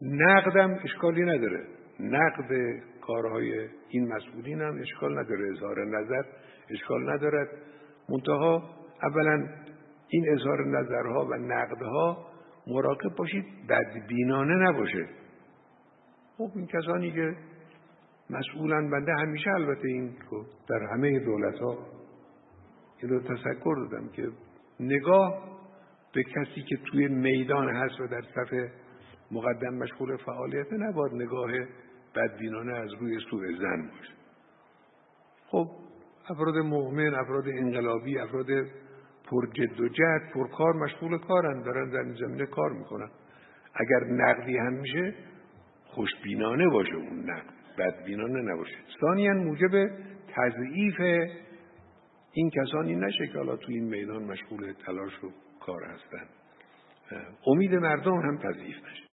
نقدم اشکالی نداره، نقد کارهای این مسئولین هم اشکال نداره، اظهار نظر اشکال ندارد. منتها اولا این اظهار نظرها و نقدها مراقب باشید بدبینانه نباشه. خب این کسانی که مسئولن، بنده همیشه البته این رو در همه دولت‌ها این رو تذکر دادم که نگاه به کسی که توی میدان هست و در صف مقدم مشغول فعالیت نباید نگاه بدبینانه از روی سوء ظن باشه. خب افراد مؤمن، افراد انقلابی، افراد پر جد و جهد، پر کار، مشغول کارن، دارن در این زمینه کار میکنن. اگر نقدی هم میشه خوشبینانه باشه، اون نقد بدبینانه نباشه. ثانیاً موجب تضعیف این کسانی نشه که حالا توی این میدان مشغول تلاش و کار هستن. امید مردم هم تضعیف نشه.